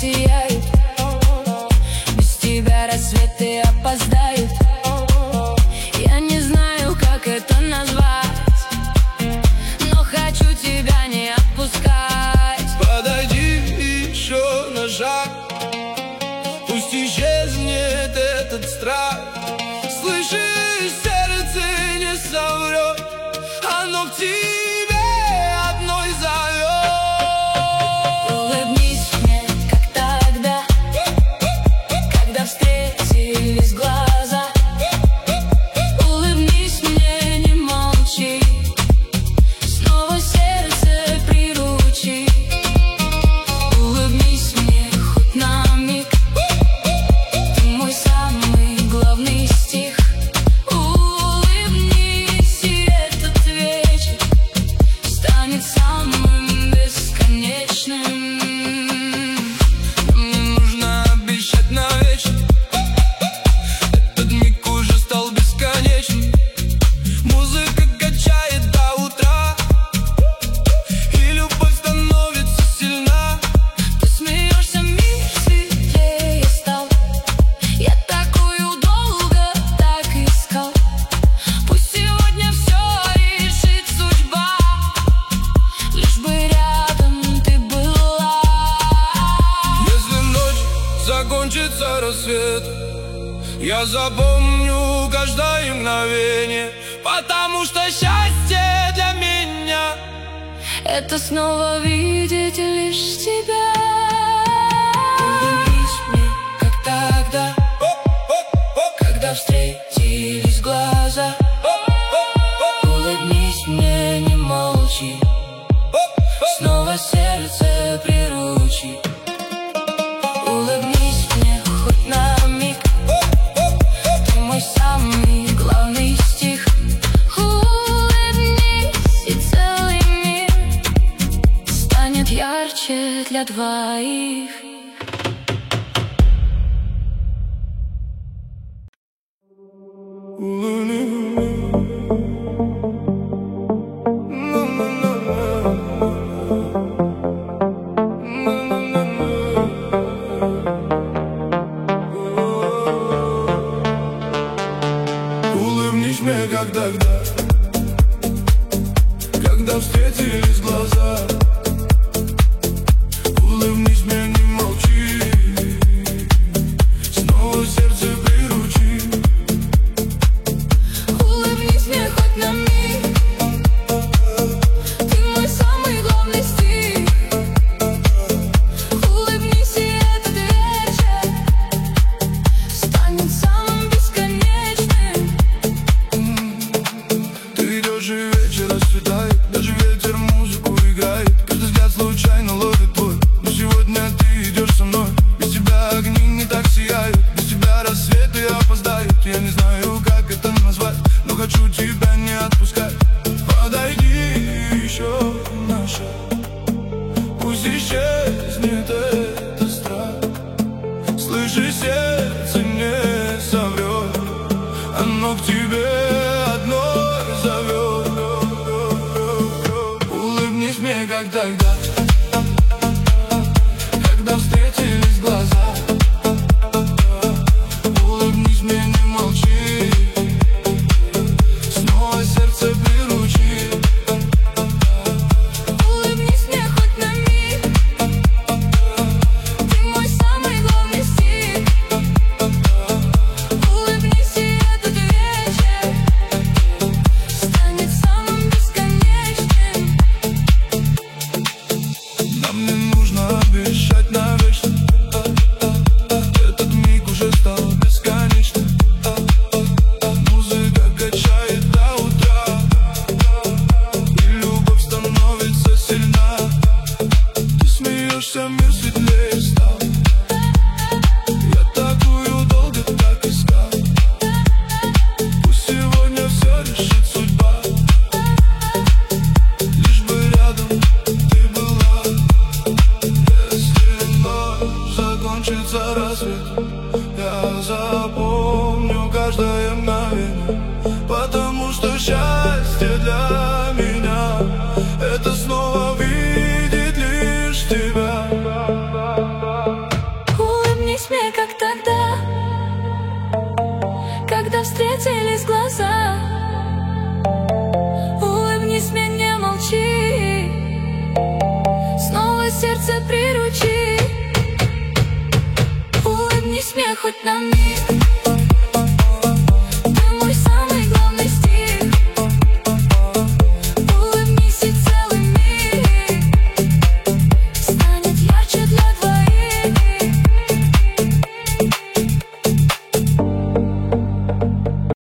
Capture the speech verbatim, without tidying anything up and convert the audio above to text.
сияет. Без тебя рассветы опоздают. Я не знаю, как это назвать, но хочу тебя не отпускать. Подойди еще на шаг, пусть исчезнет этот страх. Слышишь, сердце не соврет, оно к тебе одной зовет. Улыбнись мне, как тогда, когда встретились глаза. Улыбнись мне, не молчи, снова сердце приручи. Улыбнись мне хоть на миг, ты мой самый главный стих. Улыбнись, и этот вечер станет самым бесконечным. Мне нужно обещать навечно, этот миг уже стал бесконечным. Музыка качает до утра, и любовь становится сильна. Ты смеешься, мир светлее стал. Я такую долго так искал. Пусть сегодня все решит судьба, лишь бы рядом ты была. Если ночь закончится рассвет, я запомню каждое мгновение, потому что счастье для меня — это снова видеть лишь тебя. Улыбнись мне, как тогда, когда встретились глаза. Улыбнись мне, не молчи, снова сердце приручи. Улыбнись мне хоть на миг, ты мой самый главный стих. Улыбнись, и целый мир станет ярче для двоих. Улыбнись мне, как тогда, когда встретились глаза. Улыбнись мне, не молчи, снова сердце приручи. Улыбнись мне хоть на миг, ты мой самый главный стих. Улыбнись, и этот вечер станет самым бесконечным. Ты идешь, и вечер расцветает, даже ветер музыку играет. Каждый взгляд случайно ловит твой, но сегодня ты идешь со мной. Без тебя огни не так сияют, без тебя рассветы опоздают. Я не знаю, как это назвать, но хочу тебя не отпускать. Подойди еще на шаг, пусть исчезнет этот страх. Слышишь, сердце не соврет, оно к тебе одной зовет. Улыбнись мне, как тогда, когда встретились глаза. Улыбнись мне, не молчи, снова сердце приручи. Улыбнись мне хоть на миг, ты мой самый главный стих. Улыбнись, и этот вечер станет самым бесконечным. Нам не нужно обещать навечно, этот миг уже стал бесконечным. Музыка качает до утра, и любовь становится сильна. Ты смеешься, мир светлее стал. Я такую долго так искал. Пусть сегодня все решит судьба, лишь бы рядом ты была. Если ночь закончится рассвет, я запомню каждое мгновение, потому что счастье для меня — это снова видеть лишь тебя. встретились глаза. Улыбнись мне, не молчи, снова сердце приручи. Улыбнись мне хоть на миг.